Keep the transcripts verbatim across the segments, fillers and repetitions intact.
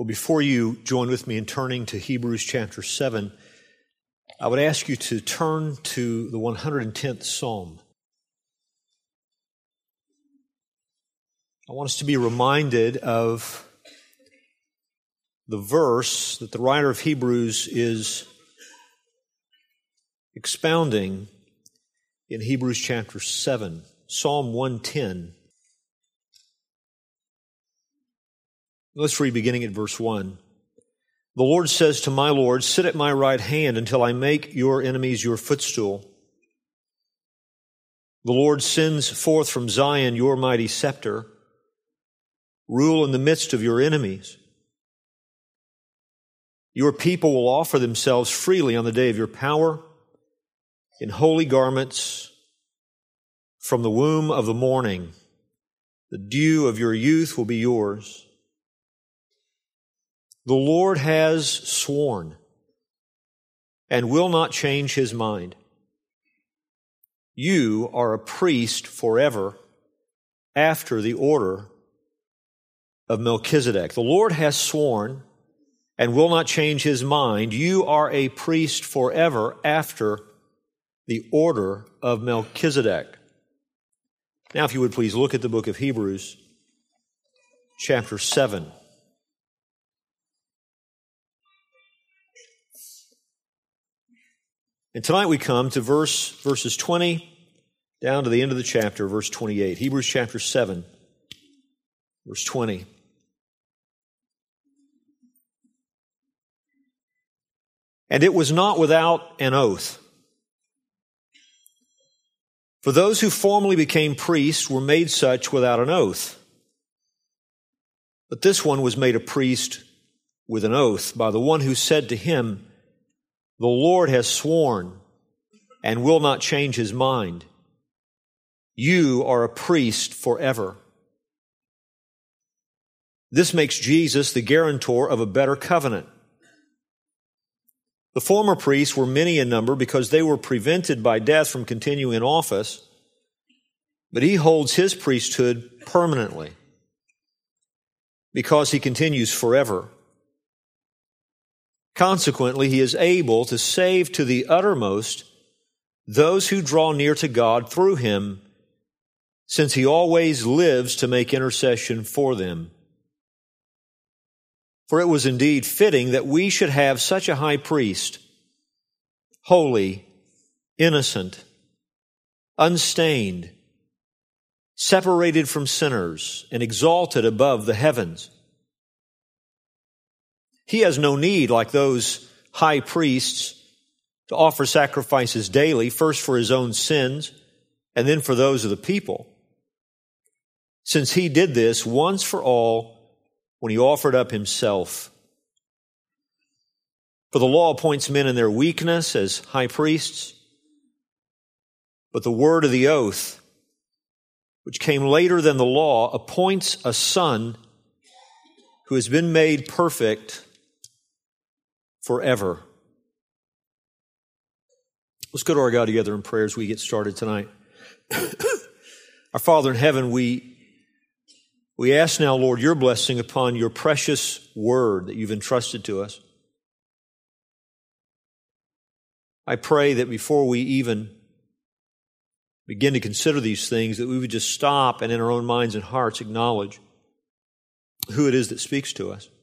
Well, before you join with me in turning to Hebrews chapter seven, I would ask you to turn to the one hundred tenth Psalm. I want us to be reminded of the verse that the writer of Hebrews is expounding in Hebrews chapter seven, Psalm one ten. Let's read beginning at verse one. The Lord says to my Lord, sit at my right hand until I make your enemies your footstool. The Lord sends forth from Zion your mighty scepter. Rule in the midst of your enemies. Your people will offer themselves freely on the day of your power in holy garments from the womb of the morning. The dew of your youth will be yours. The Lord has sworn and will not change his mind. You are a priest forever after the order of Melchizedek. The Lord has sworn and will not change his mind. You are a priest forever after the order of Melchizedek. Now, if you would please look at the book of Hebrews, chapter seven. And tonight we come to verse verses twenty down to the end of the chapter, verse twenty-eight. Hebrews chapter seven, verse twenty. And it was not without an oath. For those who formerly became priests were made such without an oath. But this one was made a priest with an oath by the one who said to him, the Lord has sworn and will not change his mind. You are a priest forever. This makes Jesus the guarantor of a better covenant. The former priests were many in number because they were prevented by death from continuing in office, but he holds his priesthood permanently because he continues forever. Consequently, he is able to save to the uttermost those who draw near to God through him, since he always lives to make intercession for them. For it was indeed fitting that we should have such a high priest, holy, innocent, unstained, separated from sinners, and exalted above the heavens. He has no need, like those high priests, to offer sacrifices daily, first for his own sins and then for those of the people, since he did this once for all when he offered up himself. For the law appoints men in their weakness as high priests, but the word of the oath, which came later than the law, appoints a son who has been made perfect forever. Let's go to our God together in prayer as we get started tonight. Our Father in heaven, we, we ask now, Lord, your blessing upon your precious word that you've entrusted to us. I pray that before we even begin to consider these things, that we would just stop and in our own minds and hearts acknowledge who it is that speaks to us.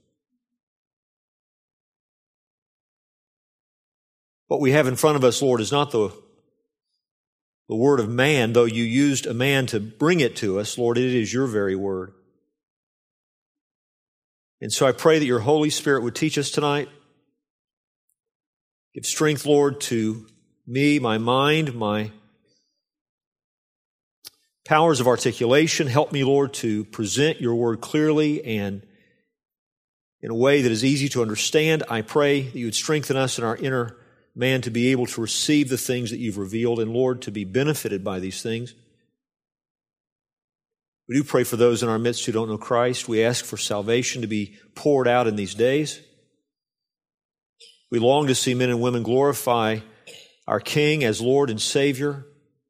What we have in front of us, Lord, is not the, the word of man, though you used a man to bring it to us. Lord, it is your very word. And so I pray that your Holy Spirit would teach us tonight. Give strength, Lord, to me, my mind, my powers of articulation. Help me, Lord, to present your word clearly and in a way that is easy to understand. I pray that you would strengthen us in our inner man to be able to receive the things that you've revealed, and Lord, to be benefited by these things. We do pray for those in our midst who don't know Christ. We ask for salvation to be poured out in these days. We long to see men and women glorify our King as Lord and Savior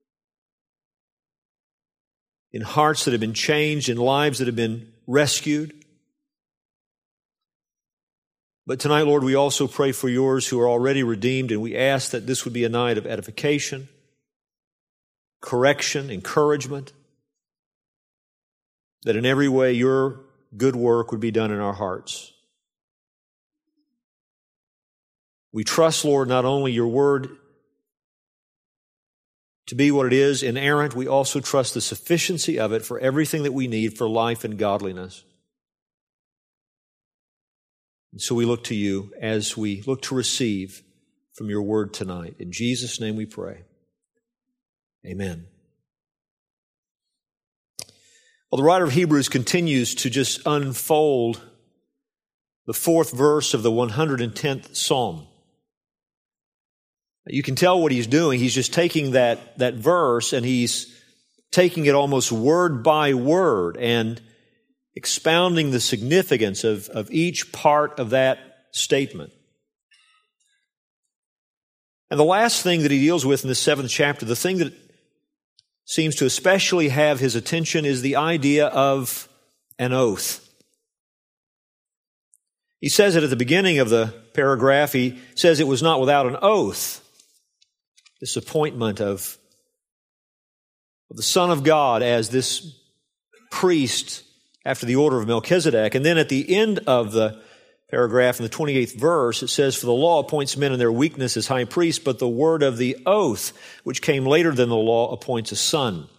in hearts that have been changed, in lives that have been rescued. But tonight, Lord, we also pray for yours who are already redeemed, and we ask that this would be a night of edification, correction, encouragement, that in every way your good work would be done in our hearts. We trust, Lord, not only your word to be what it is, inerrant, we also trust the sufficiency of it for everything that we need for life and godliness. And so we look to you as we look to receive from your word tonight. In Jesus' name we pray. Amen. Well, the writer of Hebrews continues to just unfold the fourth verse of the one hundred tenth Psalm. You can tell what he's doing. He's just taking that, that verse and he's taking it almost word by word and expounding the significance of, of each part of that statement. And the last thing that he deals with in the seventh chapter, the thing that seems to especially have his attention, is the idea of an oath. He says it at the beginning of the paragraph. He says it was not without an oath, this appointment of, of the Son of God as this priest after the order of Melchizedek. And then at the end of the paragraph, in the twenty-eighth verse, it says, "For the law appoints men in their weakness as high priests, but the word of the oath, which came later than the law, appoints a son."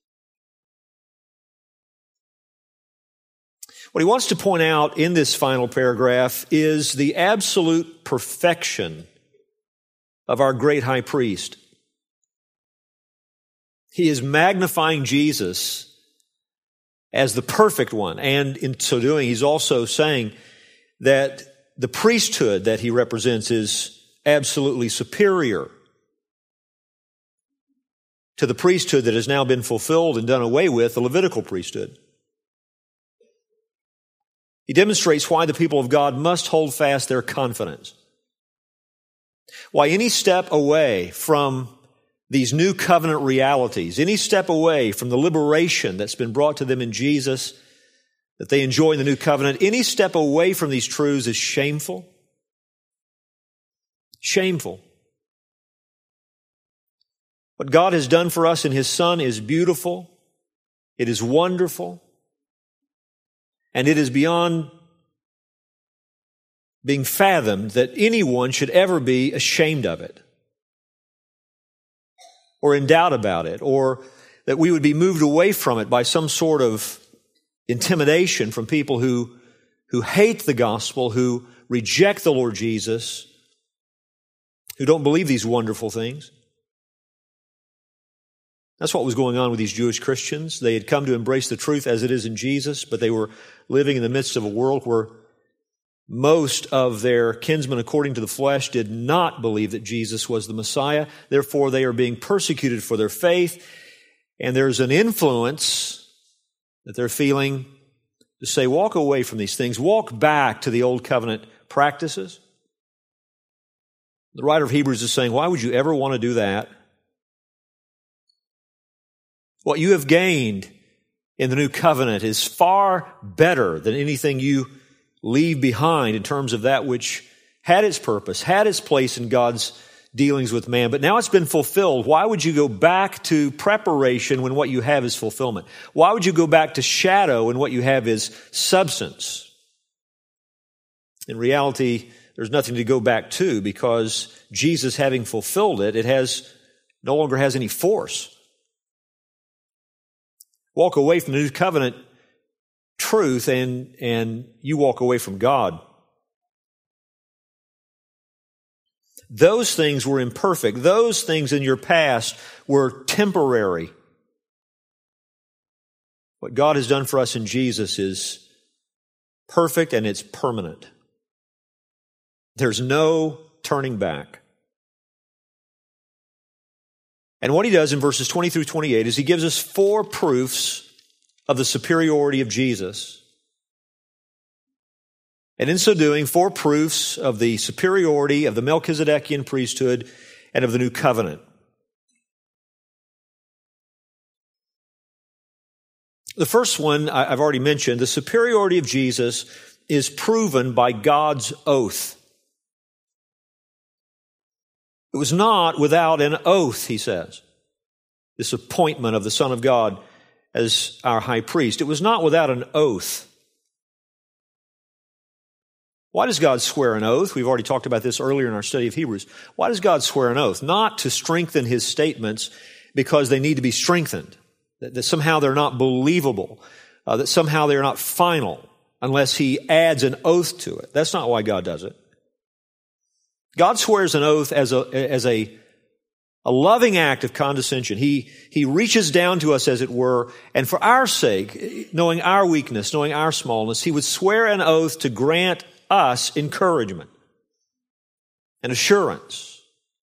What he wants to point out in this final paragraph is the absolute perfection of our great high priest. He is magnifying Jesus as the perfect one, and in so doing, he's also saying that the priesthood that he represents is absolutely superior to the priesthood that has now been fulfilled and done away with, the Levitical priesthood. He demonstrates why the people of God must hold fast their confidence. Why any step away from these new covenant realities, any step away from the liberation that's been brought to them in Jesus, that they enjoy in the new covenant, any step away from these truths is shameful. Shameful. What God has done for us in His Son is beautiful. It is wonderful. And it is beyond being fathomed that anyone should ever be ashamed of it, or in doubt about it, or that we would be moved away from it by some sort of intimidation from people who, who hate the gospel, who reject the Lord Jesus, who don't believe these wonderful things. That's what was going on with these Jewish Christians. They had come to embrace the truth as it is in Jesus, but they were living in the midst of a world where most of their kinsmen according to the flesh did not believe that Jesus was the Messiah. Therefore, they are being persecuted for their faith, and there's an influence that they're feeling to say, walk away from these things, walk back to the old covenant practices. The writer of Hebrews is saying, why would you ever want to do that? What you have gained in the new covenant is far better than anything you leave behind in terms of that which had its purpose, had its place in God's dealings with man, but now it's been fulfilled. Why would you go back to preparation when what you have is fulfillment? Why would you go back to shadow when what you have is substance? In reality, there's nothing to go back to, because Jesus, having fulfilled it, it has no longer has any force. Walk away from the new covenant truth and, and you walk away from God. Those things were imperfect. Those things in your past were temporary. What God has done for us in Jesus is perfect and it's permanent. There's no turning back. And what he does in verses twenty through twenty-eight is he gives us four proofs of the superiority of Jesus. And in so doing, four proofs of the superiority of the Melchizedekian priesthood and of the new covenant. The first one I've already mentioned, the superiority of Jesus is proven by God's oath. It was not without an oath, he says, this appointment of the Son of God as our high priest. It was not without an oath. Why does God swear an oath? We've already talked about this earlier in our study of Hebrews. Why does God swear an oath? Not to strengthen his statements because they need to be strengthened, that, that somehow they're not believable, uh, that somehow they're not final unless he adds an oath to it. That's not why God does it. God swears an oath as a, as a, a loving act of condescension. He, he reaches down to us, as it were, and for our sake, knowing our weakness, knowing our smallness, he would swear an oath to grant us encouragement and assurance.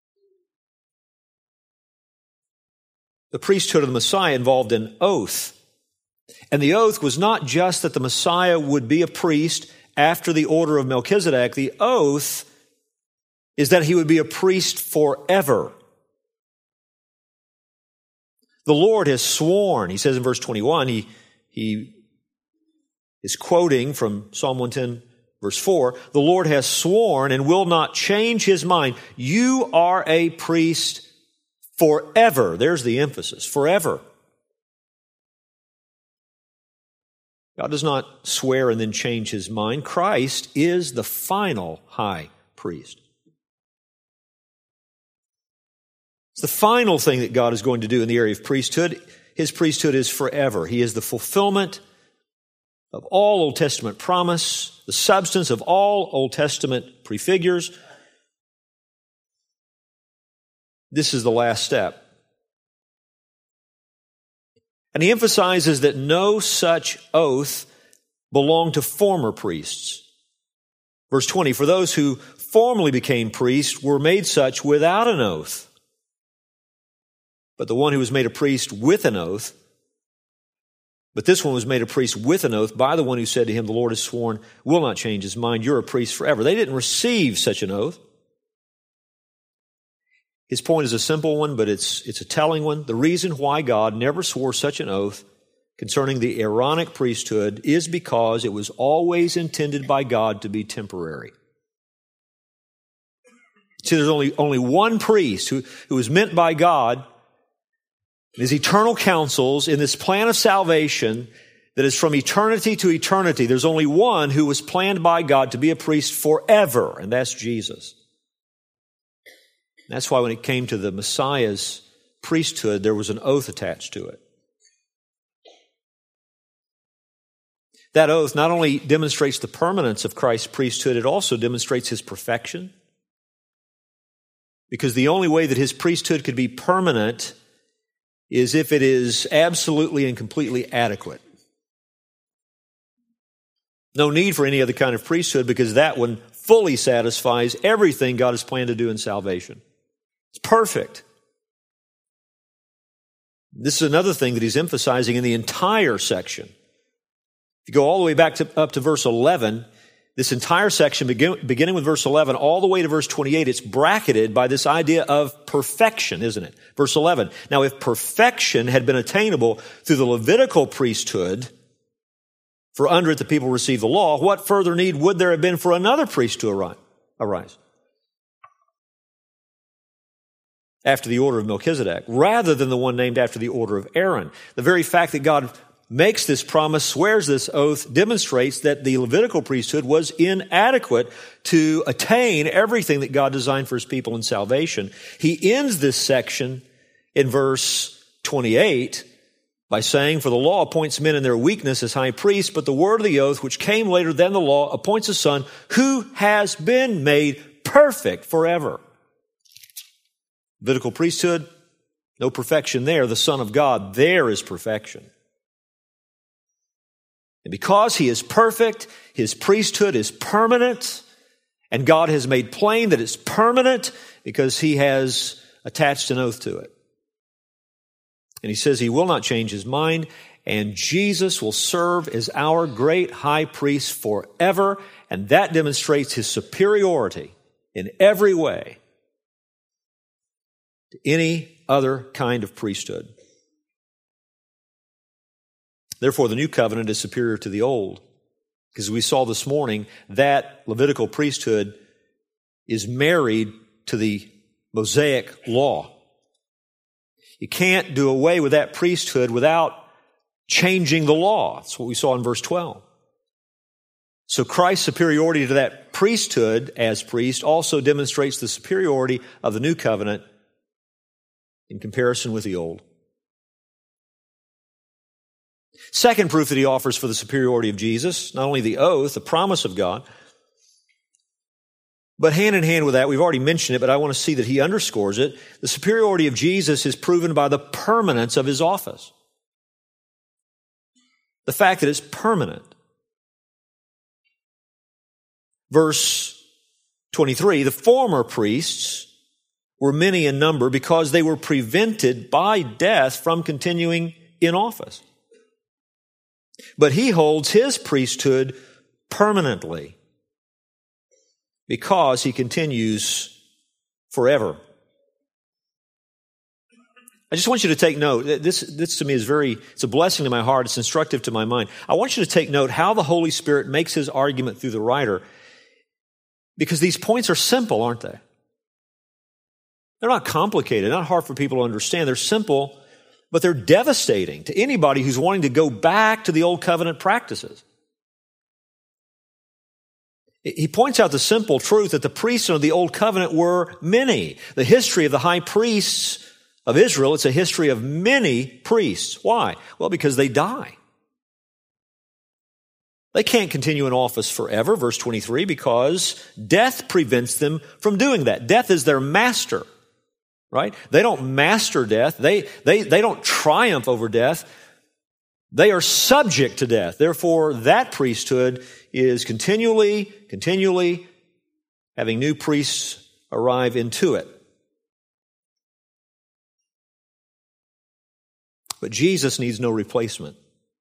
The priesthood of the Messiah involved an oath. And the oath was not just that the Messiah would be a priest after the order of Melchizedek. The oath is that he would be a priest forever. The Lord has sworn, he says in verse twenty-one, he, he is quoting from Psalm one ten, verse four, the Lord has sworn and will not change his mind. You are a priest forever. There's the emphasis, forever. God does not swear and then change his mind. Christ is the final high priest. It's the final thing that God is going to do in the area of priesthood. His priesthood is forever. He is the fulfillment of all Old Testament promise, the substance of all Old Testament prefigures. This is the last step. And he emphasizes that no such oath belonged to former priests. Verse twenty, for those who formerly became priests were made such without an oath. But the one who was made a priest with an oath, but this one was made a priest with an oath by the one who said to him, the Lord has sworn, will not change his mind, you're a priest forever. They didn't receive such an oath. His point is a simple one, but it's, it's a telling one. The reason why God never swore such an oath concerning the Aaronic priesthood is because it was always intended by God to be temporary. See, there's only, only one priest who, who was meant by God in his eternal counsels in this plan of salvation that is from eternity to eternity. There's only one who was planned by God to be a priest forever, and that's Jesus. That's why when it came to the Messiah's priesthood, there was an oath attached to it. That oath not only demonstrates the permanence of Christ's priesthood, it also demonstrates his perfection. Because the only way that his priesthood could be permanent is if it is absolutely and completely adequate. No need for any other kind of priesthood because that one fully satisfies everything God has planned to do in salvation. It's perfect. This is another thing that he's emphasizing in the entire section. If you go all the way back to, up to verse eleven, this entire section, begin, beginning with verse eleven, all the way to verse twenty-eight, it's bracketed by this idea of perfection, isn't it? Verse eleven, now if perfection had been attainable through the Levitical priesthood, for under it the people received the law, what further need would there have been for another priest to arise? After the order of Melchizedek, rather than the one named after the order of Aaron. The very fact that God makes this promise, swears this oath, demonstrates that the Levitical priesthood was inadequate to attain everything that God designed for his people in salvation. He ends this section in verse twenty-eight by saying, for the law appoints men in their weakness as high priests, but the word of the oath, which came later than the law, appoints a son who has been made perfect forever. Levitical priesthood, no perfection there. The Son of God, there is perfection. And because he is perfect, his priesthood is permanent, and God has made plain that it's permanent because he has attached an oath to it. And he says he will not change his mind, and Jesus will serve as our great high priest forever, and that demonstrates his superiority in every way to any other kind of priesthood. Therefore, the new covenant is superior to the old. Because we saw this morning, that Levitical priesthood is married to the Mosaic law. You can't do away with that priesthood without changing the law. That's what we saw in verse twelve. So Christ's superiority to that priesthood as priest also demonstrates the superiority of the new covenant in comparison with the old. Second proof that he offers for the superiority of Jesus, not only the oath, the promise of God, but hand in hand with that, we've already mentioned it, but I want to see that he underscores it. The superiority of Jesus is proven by the permanence of his office. The fact that it's permanent. Verse twenty-three, the former priests were many in number because they were prevented by death from continuing in office. But he holds his priesthood permanently because he continues forever. I just want you to take note. This, this to me is very, it's a blessing to my heart. It's instructive to my mind. I want you to take note how the Holy Spirit makes his argument through the writer, because these points are simple, aren't they? They're not complicated, not hard for people to understand. They're simple, but they're devastating to anybody who's wanting to go back to the old covenant practices. He points out the simple truth that the priests of the old covenant were many. The history of the high priests of Israel, it's a history of many priests. Why? Well, because they die. They can't continue in office forever, verse twenty-three, because death prevents them from doing that. Death is their master, right? They don't master death. They, they, they don't triumph over death. They are subject to death. Therefore, that priesthood is continually, continually having new priests arrive into it. But Jesus needs no replacement.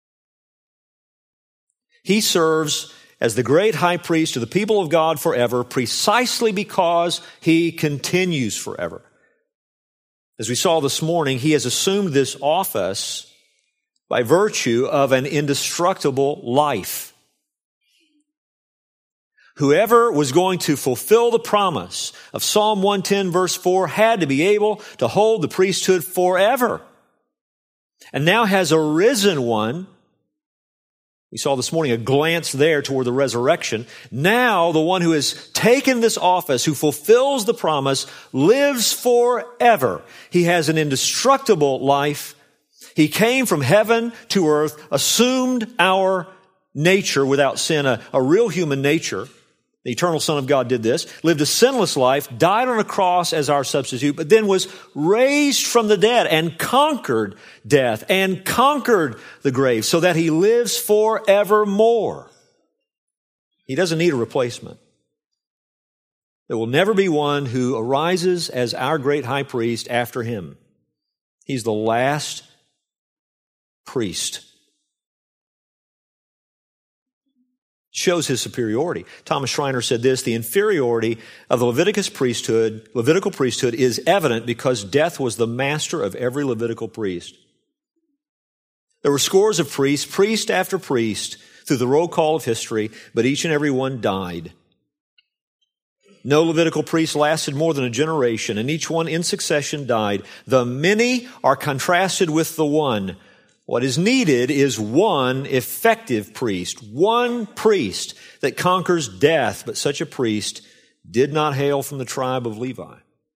He serves as the great high priest to the people of God forever precisely because he continues forever. As we saw this morning, he has assumed this office by virtue of an indestructible life. Whoever was going to fulfill the promise of Psalm one ten verse four had to be able to hold the priesthood forever. And now has a risen one. We saw this morning a glance there toward the resurrection. Now the one who has taken this office, who fulfills the promise, lives forever. He has an indestructible life. He came from heaven to earth, assumed our nature without sin, a, a real human nature. The eternal Son of God did this, lived a sinless life, died on a cross as our substitute, but then was raised from the dead and conquered death and conquered the grave so that he lives forevermore. He doesn't need a replacement. There will never be one who arises as our great high priest after him. He's the last priest. Shows his superiority. Thomas Schreiner said this, the inferiority of the Leviticus priesthood, Levitical priesthood is evident because death was the master of every Levitical priest. There were scores of priests, priest after priest, through the roll call of history, but each and every one died. No Levitical priest lasted more than a generation, and each one in succession died. The many are contrasted with the one. What is needed is one effective priest, one priest that conquers death, but such a priest did not hail from the tribe of Levi.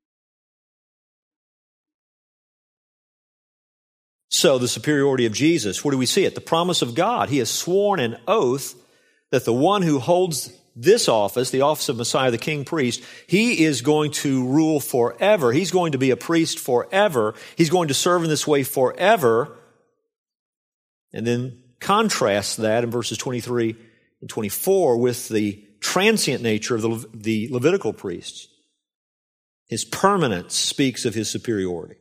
So the superiority of Jesus, where do we see it? The promise of God. He has sworn an oath that the one who holds this office, the office of Messiah, the King Priest, he is going to rule forever. He's going to be a priest forever. He's going to serve in this way forever. And then contrast that in verses twenty-three and twenty-four with the transient nature of the, Le- the Levitical priests. His permanence speaks of his superiority.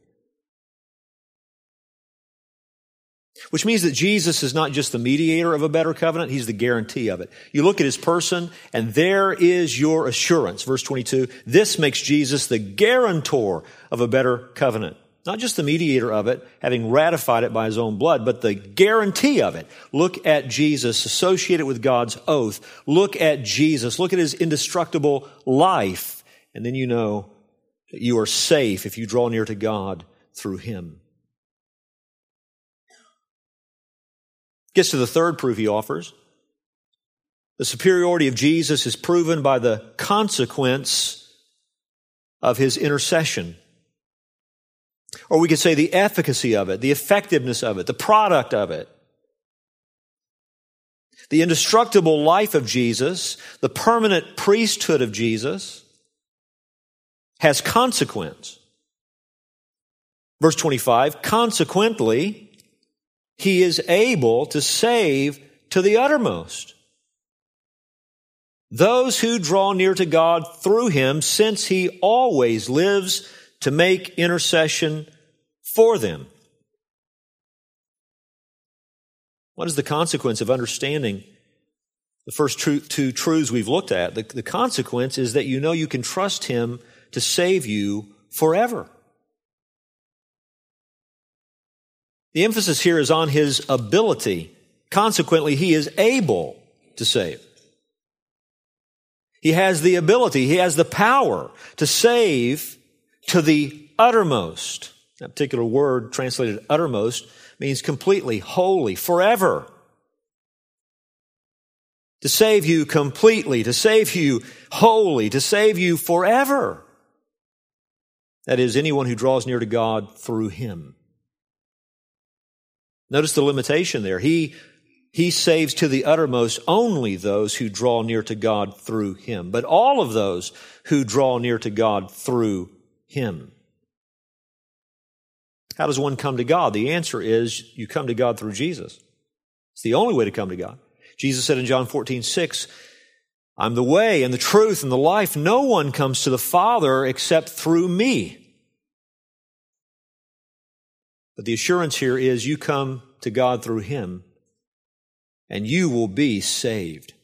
Which means that Jesus is not just the mediator of a better covenant, he's the guarantee of it. You look at his person, and there is your assurance. Verse twenty-two, this makes Jesus the guarantor of a better covenant. not just the mediator of it, having ratified it by his own blood, but the guarantee of it. Look at Jesus, associated with God's oath. Look at Jesus. Look at his indestructible life. And then you know that you are safe if you draw near to God through him. Gets to the third proof he offers. The superiority of Jesus is proven by the consequence of his intercession. Or we could say the efficacy of it, the effectiveness of it, the product of it. The indestructible life of Jesus, the permanent priesthood of Jesus, has consequence. Verse twenty-five, consequently, he is able to save to the uttermost those who draw near to God through him, since he always lives to make intercession for them. What is the consequence of understanding the first two, two truths we've looked at? The, the consequence is that you know you can trust him to save you forever. The emphasis here is on his ability. Consequently, he is able to save. He has the ability, he has the power to save to the uttermost. That particular word translated uttermost means completely, wholly, forever. To save you completely, to save you wholly, to save you forever. That is, anyone who draws near to God through him. Notice the limitation there. He, he saves to the uttermost only those who draw near to God through him, but all of those who draw near to God through him. How does one come to God? The answer is you come to God through Jesus. It's the only way to come to God. Jesus said in John fourteen six, I'm the way and the truth and the life. No one comes to the Father except through me. But the assurance here is you come to God through him and you will be saved.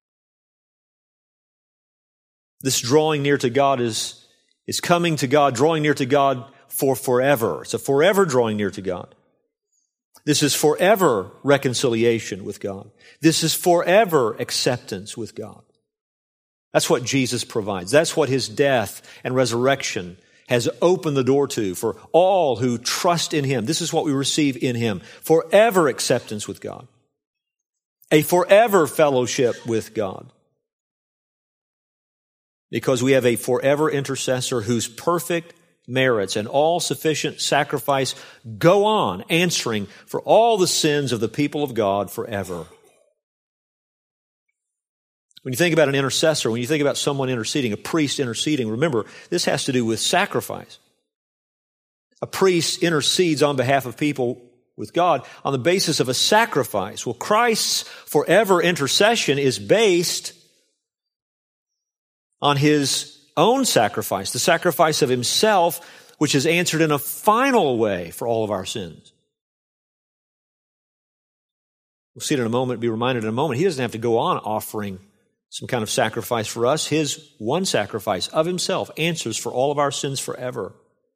This drawing near to God is, is coming to God, drawing near to God for forever. It's a forever drawing near to God. This is forever reconciliation with God. This is forever acceptance with God. That's what Jesus provides. That's what his death and resurrection has opened the door to for all who trust in him. This is what we receive in him. Forever acceptance with God. A forever fellowship with God. Because we have a forever intercessor whose perfect merits and all-sufficient sacrifice go on answering for all the sins of the people of God forever. When you think about an intercessor, when you think about someone interceding, a priest interceding, remember, this has to do with sacrifice. A priest intercedes on behalf of people with God on the basis of a sacrifice. Well, Christ's forever intercession is based on his own sacrifice, the sacrifice of himself, which is answered in a final way for all of our sins. We'll see it in a moment, be reminded in a moment. He doesn't have to go on offering some kind of sacrifice for us. His one sacrifice of himself answers for all of our sins forever.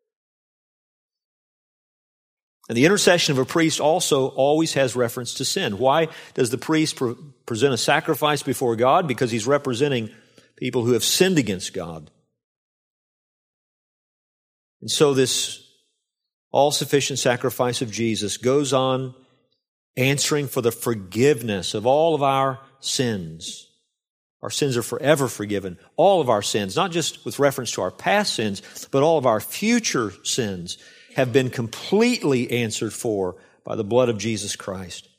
And the intercession of a priest also always has reference to sin. Why does the priest pre- present a sacrifice before God? Because he's representing people who have sinned against God. And so this all-sufficient sacrifice of Jesus goes on answering for the forgiveness of all of our sins. Our sins are forever forgiven. All of our sins, not just with reference to our past sins, but all of our future sins have been completely answered for by the blood of Jesus Christ.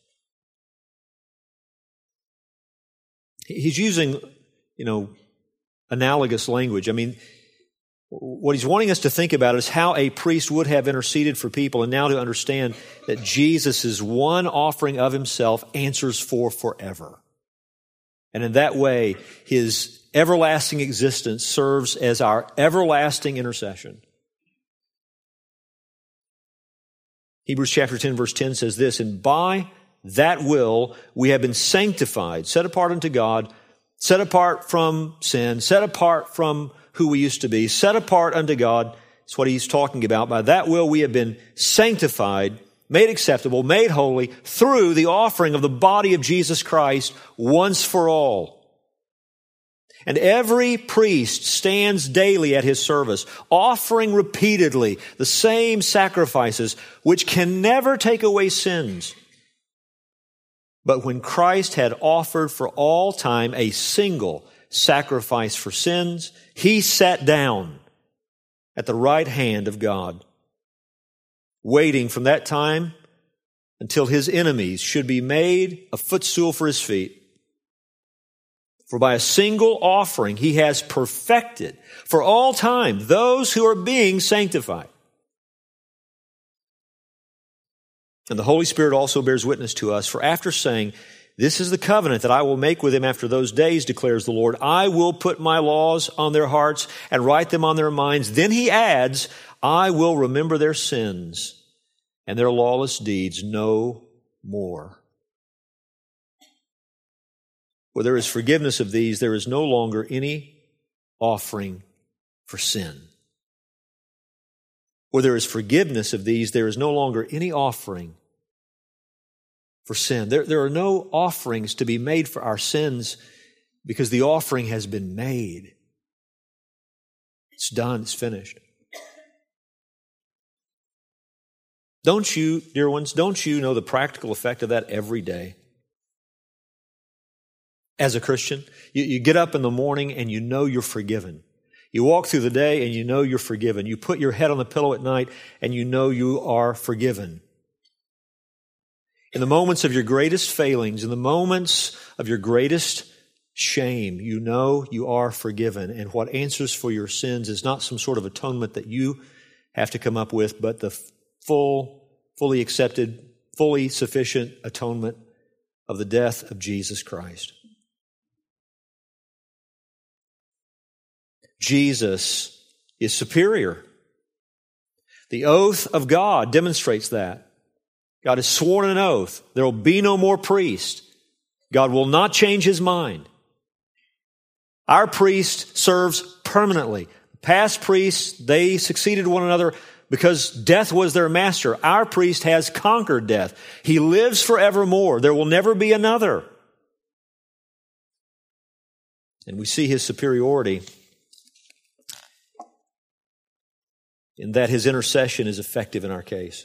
He's using, you know, analogous language. I mean, what he's wanting us to think about is how a priest would have interceded for people, and now to understand that Jesus' one offering of himself answers for forever. And in that way, his everlasting existence serves as our everlasting intercession. Hebrews chapter ten, verse ten says this, and by that will we have been sanctified, set apart unto God, set apart from sin, set apart from who we used to be, set apart unto God, That's what he's talking about. By that will we have been sanctified, made acceptable, made holy through the offering of the body of Jesus Christ once for all. And every priest stands daily at his service, offering repeatedly the same sacrifices, which can never take away sins. But when Christ had offered for all time a single sacrifice for sins, he sat down at the right hand of God, waiting from that time until his enemies should be made a footstool for his feet. For by a single offering he has perfected for all time those who are being sanctified. And the Holy Spirit also bears witness to us, for after saying, "This is the covenant that I will make with them after those days, declares the Lord, I will put my laws on their hearts and write them on their minds." Then he adds, "I will remember their sins and their lawless deeds no more." Where there is forgiveness of these, there is no longer any offering for sin. Where there is forgiveness of these, there is no longer any offering for sin. There, there are no offerings to be made for our sins because the offering has been made. It's done, it's finished. Don't you, dear ones, don't you know the practical effect of that every day? As a Christian, you, you get up in the morning and you know you're forgiven. You walk through the day and you know you're forgiven. You put your head on the pillow at night and you know you are forgiven. In the moments of your greatest failings, in the moments of your greatest shame, you know you are forgiven. And what answers for your sins is not some sort of atonement that you have to come up with, but the full, fully accepted, fully sufficient atonement of the death of Jesus Christ. Jesus is superior. The oath of God demonstrates that. God has sworn an oath. There will be no more priest. God will not change his mind. Our priest serves permanently. Past priests, they succeeded one another because death was their master. Our priest has conquered death. He lives forevermore. There will never be another. And we see his superiority in that his intercession is effective in our case.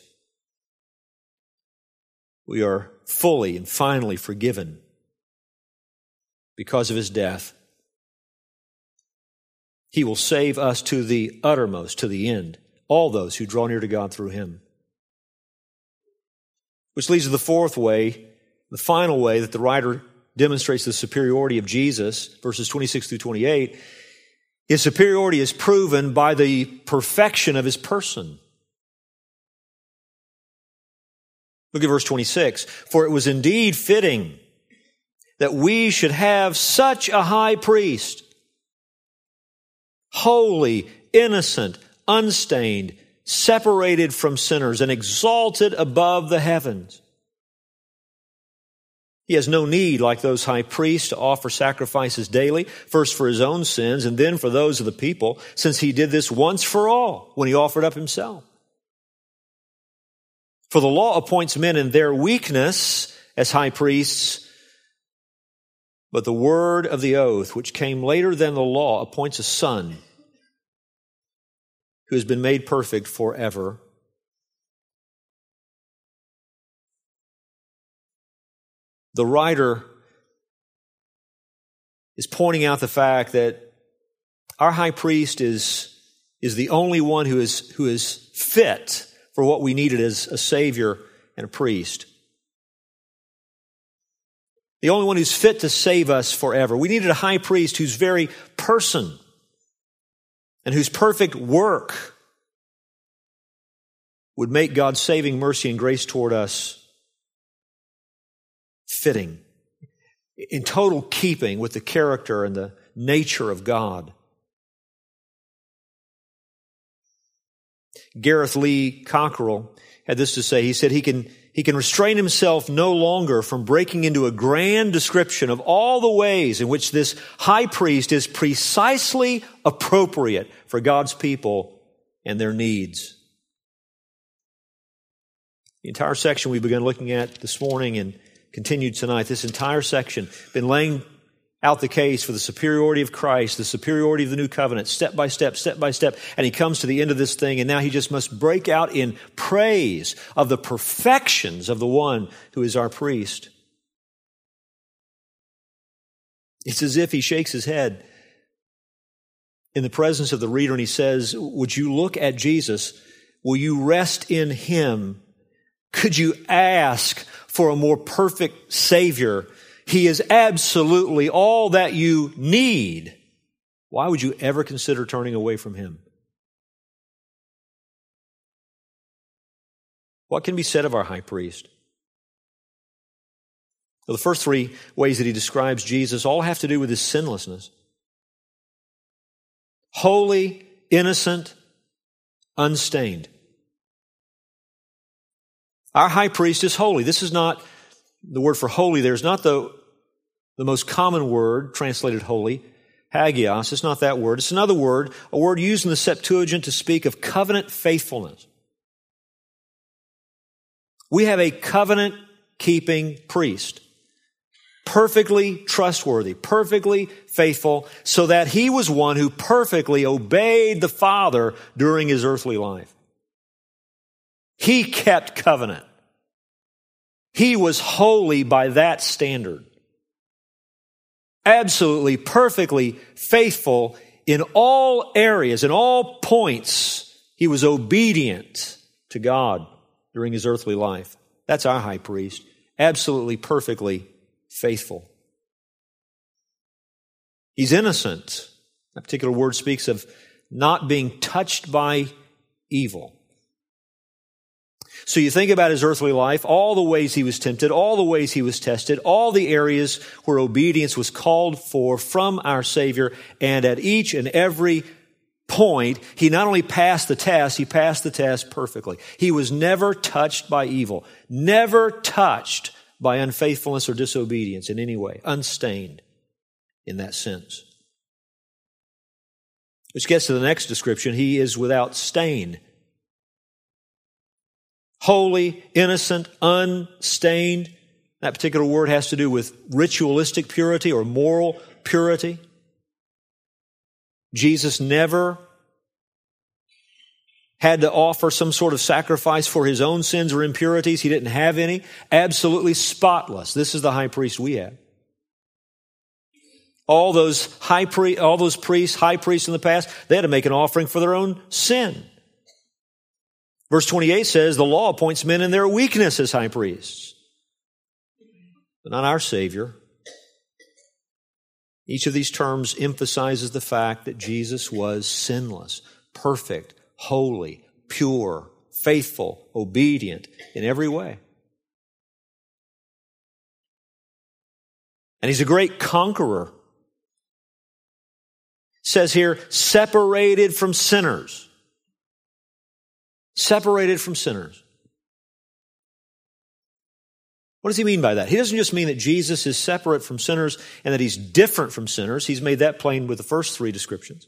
We are fully and finally forgiven because of his death. He will save us to the uttermost, to the end, all those who draw near to God through him. Which leads to the fourth way, the final way that the writer demonstrates the superiority of Jesus, verses twenty-six through twenty-eight. His superiority is proven by the perfection of his person. Look at verse twenty-six. For it was indeed fitting that we should have such a high priest, holy, innocent, unstained, separated from sinners, and exalted above the heavens. He has no need, like those high priests, to offer sacrifices daily, first for his own sins and then for those of the people, since he did this once for all when he offered up himself. For the law appoints men in their weakness as high priests, but the word of the oath, which came later than the law, appoints a son who has been made perfect forever. The writer is pointing out the fact that our high priest is, is the only one who is, who is fit for what we needed as a Savior and a priest. The only one who's fit to save us forever. We needed a high priest whose very person and whose perfect work would make God's saving mercy and grace toward us fitting, in total keeping with the character and the nature of God. Gareth Lee Cockerell had this to say. He said he can, he can restrain himself no longer from breaking into a grand description of all the ways in which this high priest is precisely appropriate for God's people and their needs. The entire section we began looking at this morning and continued tonight, this entire section, been laying out the case for the superiority of Christ, the superiority of the new covenant, step by step, step by step. And he comes to the end of this thing, and now he just must break out in praise of the perfections of the one who is our priest. It's as if he shakes his head in the presence of the reader and he says, would you look at Jesus? Will you rest in him? Could you ask for a more perfect Savior? He is absolutely all that you need. Why would you ever consider turning away from him? What can be said of our high priest? Well, the first three ways that he describes Jesus all have to do with his sinlessness. Holy, innocent, unstained. Our high priest is holy. This is not, the word for holy there is not the, the most common word translated holy, hagios. It's not that word. It's another word, a word used in the Septuagint to speak of covenant faithfulness. We have a covenant-keeping priest, perfectly trustworthy, perfectly faithful, so that he was one who perfectly obeyed the Father during his earthly life. He kept covenant. He was holy by that standard. Absolutely, perfectly faithful in all areas, in all points. He was obedient to God during his earthly life. That's our high priest. Absolutely, perfectly faithful. He's innocent. That particular word speaks of not being touched by evil. So you think about his earthly life, all the ways he was tempted, all the ways he was tested, all the areas where obedience was called for from our Savior, and at each and every point, he not only passed the test, he passed the test perfectly. He was never touched by evil, never touched by unfaithfulness or disobedience in any way, unstained in that sense. Which gets to the next description. He is without stain. Holy, innocent, unstained. That particular word has to do with ritualistic purity or moral purity. Jesus never had to offer some sort of sacrifice for his own sins or impurities. He didn't have any. Absolutely spotless. This is the high priest we have. All those high pri- all those priests, high priests in the past, they had to make an offering for their own sin. Verse twenty-eight says, the law appoints men in their weakness as high priests, but not our Savior. Each of these terms emphasizes the fact that Jesus was sinless, perfect, holy, pure, faithful, obedient in every way. And he's a great conqueror. It says here, separated from sinners. Separated from sinners. What does he mean by that? He doesn't just mean that Jesus is separate from sinners and that he's different from sinners. He's made that plain with the first three descriptions.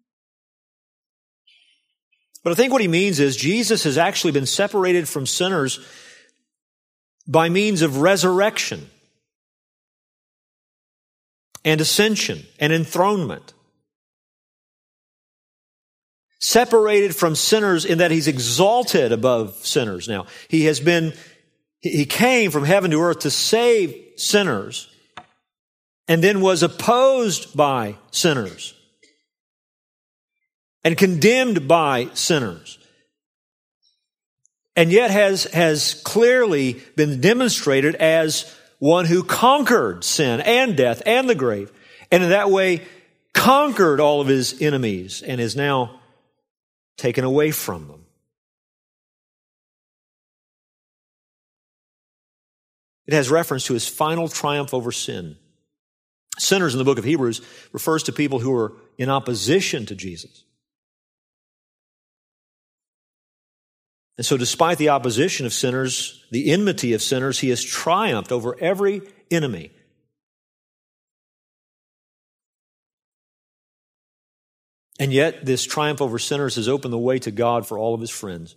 But I think what he means is Jesus has actually been separated from sinners by means of resurrection and ascension and enthronement. Separated from sinners in that he's exalted above sinners. Now, he has been, he came from heaven to earth to save sinners and then was opposed by sinners and condemned by sinners. And yet has, has clearly been demonstrated as one who conquered sin and death and the grave. And in that way conquered all of his enemies and is now taken away from them. It has reference to his final triumph over sin. Sinners in the book of Hebrews refers to people who are in opposition to Jesus. And so despite the opposition of sinners, the enmity of sinners, he has triumphed over every enemy. And yet, this triumph over sinners has opened the way to God for all of his friends.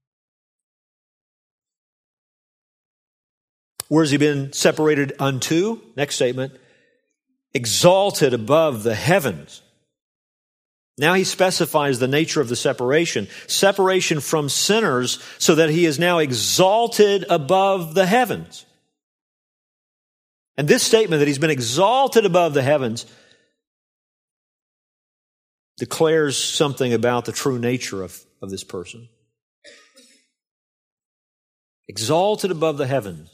Where has he been separated unto? Next statement. Exalted above the heavens. Now he specifies the nature of the separation. Separation from sinners so that he is now exalted above the heavens. And this statement that he's been exalted above the heavens declares something about the true nature of, of this person. Exalted above the heavens.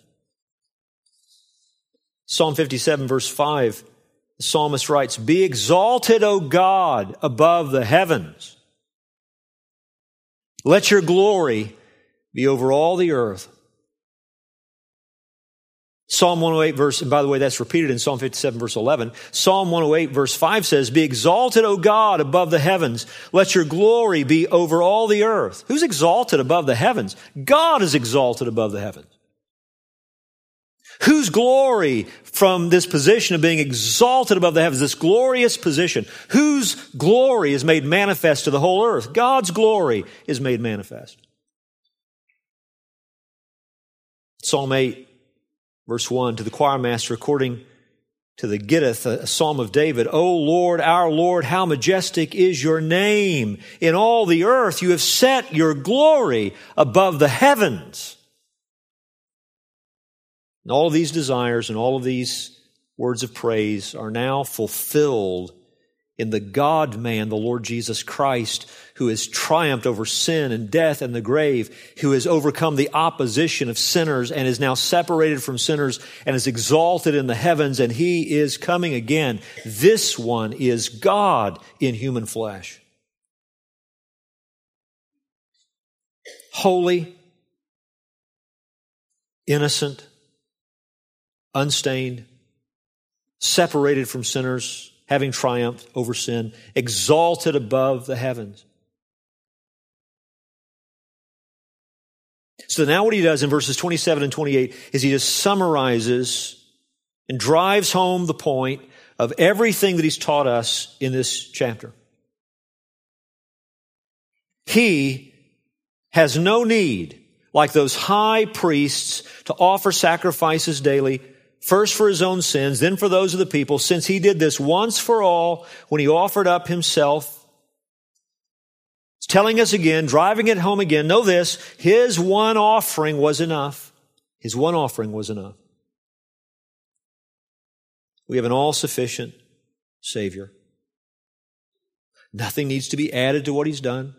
Psalm fifty-seven, verse five, the psalmist writes, "Be exalted, O God, above the heavens. Let your glory be over all the earth." Psalm one oh eight, verse, and by the way, that's repeated in Psalm fifty-seven, verse eleven. Psalm one oh eight, verse five says, "Be exalted, O God, above the heavens. Let your glory be over all the earth." Who's exalted above the heavens? God is exalted above the heavens. Whose glory from this position of being exalted above the heavens, this glorious position, whose glory is made manifest to the whole earth? God's glory is made manifest. Psalm eight, verse one, to the choir master, according to the Gittith, a psalm of David, "O Lord, our Lord, how majestic is your name in all the earth. You have set your glory above the heavens." And all of these desires and all of these words of praise are now fulfilled in the God-man, the Lord Jesus Christ, who has triumphed over sin and death and the grave, who has overcome the opposition of sinners and is now separated from sinners and is exalted in the heavens, and he is coming again. This one is God in human flesh. Holy, innocent, unstained, separated from sinners, having triumphed over sin, exalted above the heavens. So now what he does in verses twenty-seven and twenty-eight is he just summarizes and drives home the point of everything that he's taught us in this chapter. He has no need, like those high priests, to offer sacrifices daily, first for his own sins, then for those of the people, since he did this once for all when he offered up himself. It's telling us again, driving it home again, know this, his one offering was enough. His one offering was enough. We have an all-sufficient Savior. Nothing needs to be added to what he's done.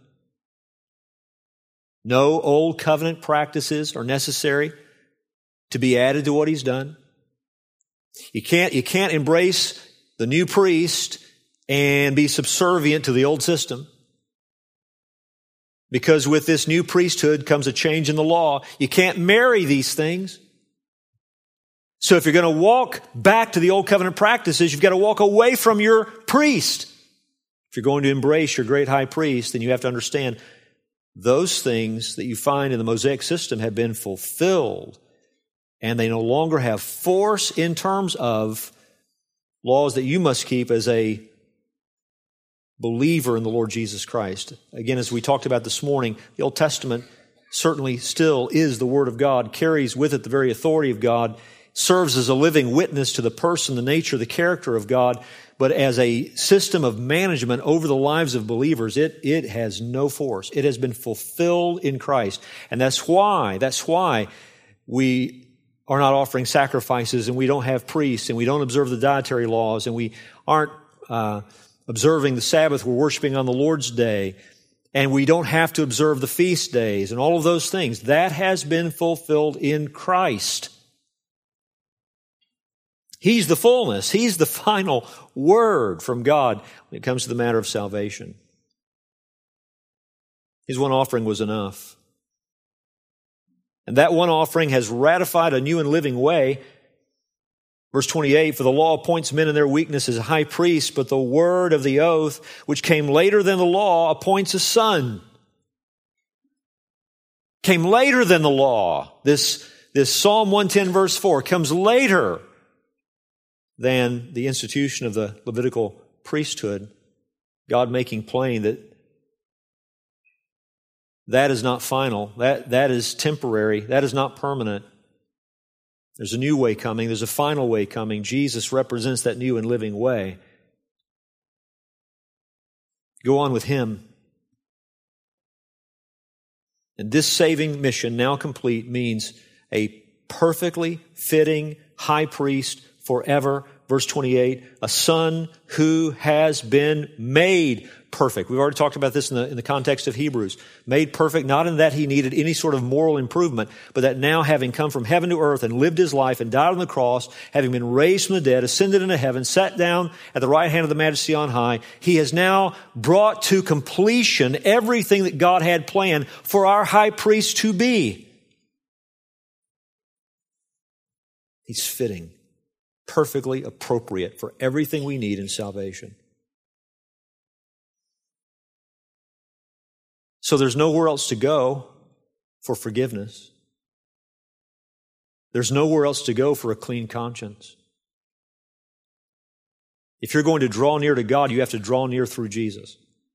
No old covenant practices are necessary to be added to what he's done. You can't, you can't embrace the new priest and be subservient to the old system. Because with this new priesthood comes a change in the law. You can't marry these things. So if you're going to walk back to the old covenant practices, you've got to walk away from your priest. If you're going to embrace your great high priest, then you have to understand those things that you find in the Mosaic system have been fulfilled, and they no longer have force in terms of laws that you must keep as a believer in the Lord Jesus Christ. Again, as we talked about this morning, the Old Testament certainly still is the Word of God, carries with it the very authority of God, serves as a living witness to the person, the nature, the character of God, but as a system of management over the lives of believers, it, it has no force. It has been fulfilled in Christ. And that's why, that's why we are not offering sacrifices, and we don't have priests, and we don't observe the dietary laws, and we aren't uh, observing the Sabbath. We're worshiping on the Lord's Day, and we don't have to observe the feast days and all of those things. That has been fulfilled in Christ. He's the fullness. He's the final word from God when it comes to the matter of salvation. His one offering was enough. And that one offering has ratified a new and living way. Verse twenty-eight, for the law appoints men in their weakness as a high priest, but the word of the oath, which came later than the law, appoints a son. Came later than the law. This, this Psalm one ten verse four comes later than the institution of the Levitical priesthood. God making plain that that is not final. That, that is temporary. That is not permanent. There's a new way coming. There's a final way coming. Jesus represents that new and living way. Go on with Him. And this saving mission, now complete, means a perfectly fitting high priest forever. Verse twenty-eight, a son who has been made perfect. We've already talked about this in the, in the context of Hebrews. Made perfect, not in that He needed any sort of moral improvement, but that now, having come from heaven to earth and lived His life and died on the cross, having been raised from the dead, ascended into heaven, sat down at the right hand of the Majesty on high, He has now brought to completion everything that God had planned for our high priest to be. He's fitting, perfectly appropriate for everything we need in salvation. So there's nowhere else to go for forgiveness. There's nowhere else to go for a clean conscience. If you're going to draw near to God, you have to draw near through Jesus.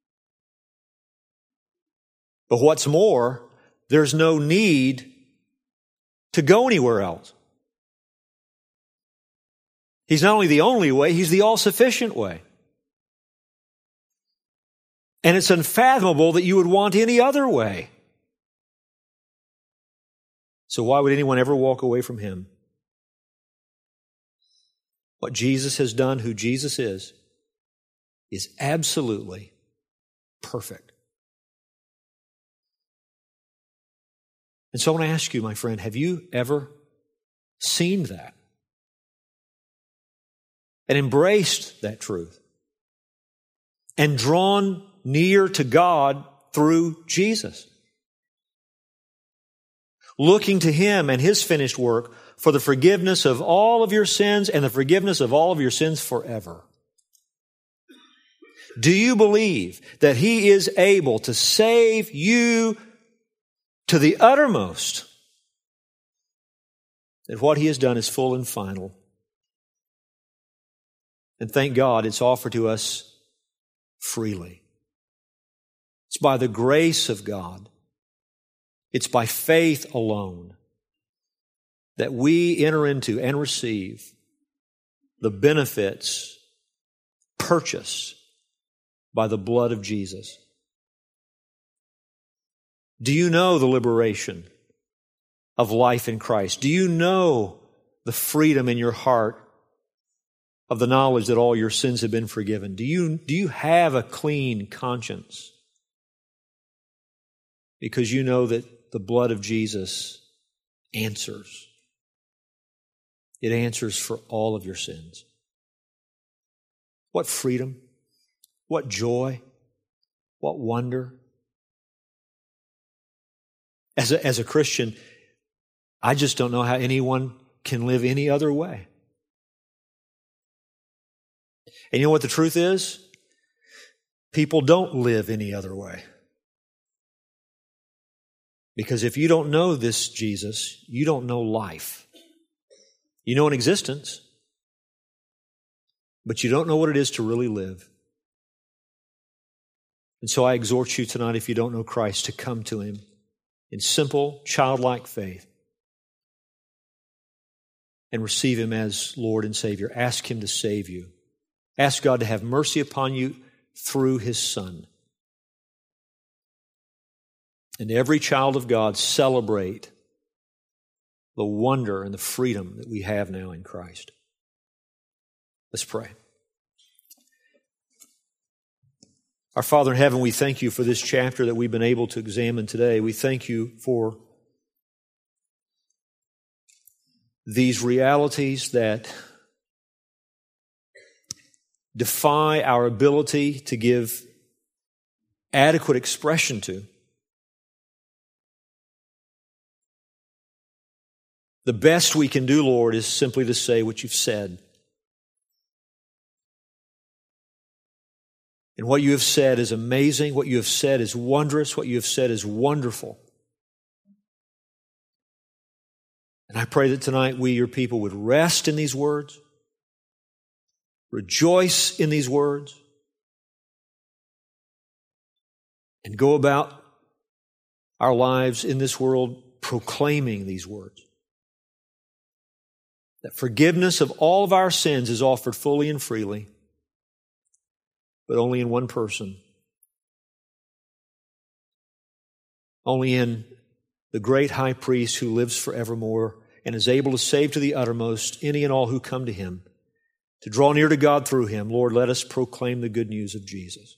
But what's more, there's no need to go anywhere else. He's not only the only way, He's the all-sufficient way. And it's unfathomable that you would want any other way. So why would anyone ever walk away from Him? What Jesus has done, who Jesus is, is absolutely perfect. And so I want to ask you, my friend, have you ever seen that? And embraced that truth? And drawn near to God through Jesus? Looking to Him and His finished work for the forgiveness of all of your sins and the forgiveness of all of your sins forever. Do you believe that He is able to save you to the uttermost? That what He has done is full and final. And thank God it's offered to us freely. It's by the grace of God. It's by faith alone that we enter into and receive the benefits purchased by the blood of Jesus. Do you know the liberation of life in Christ? Do you know the freedom in your heart of the knowledge that all your sins have been forgiven? Do you, do you have a clean conscience? Because you know that the blood of Jesus answers. It answers for all of your sins. What freedom, what joy, what wonder. As a, as a Christian, I just don't know how anyone can live any other way. And you know what the truth is? People don't live any other way. Because if you don't know this Jesus, you don't know life. You know an existence, but you don't know what it is to really live. And so I exhort you tonight, if you don't know Christ, to come to Him in simple, childlike faith and receive Him as Lord and Savior. Ask Him to save you. Ask God to have mercy upon you through His Son. And every child of God celebrate the wonder and the freedom that we have now in Christ. Let's pray. Our Father in heaven, we thank You for this chapter that we've been able to examine today. We thank You for these realities that defy our ability to give adequate expression to. The best we can do, Lord, is simply to say what You've said. And what You have said is amazing. What You have said is wondrous. What You have said is wonderful. And I pray that tonight we, Your people, would rest in these words, rejoice in these words, and go about our lives in this world proclaiming these words. That forgiveness of all of our sins is offered fully and freely, but only in one person. Only in the great high priest who lives forevermore and is able to save to the uttermost any and all who come to him, to draw near to God through him. Lord, let us proclaim the good news of Jesus.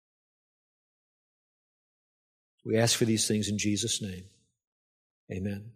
We ask for these things in Jesus' name. Amen.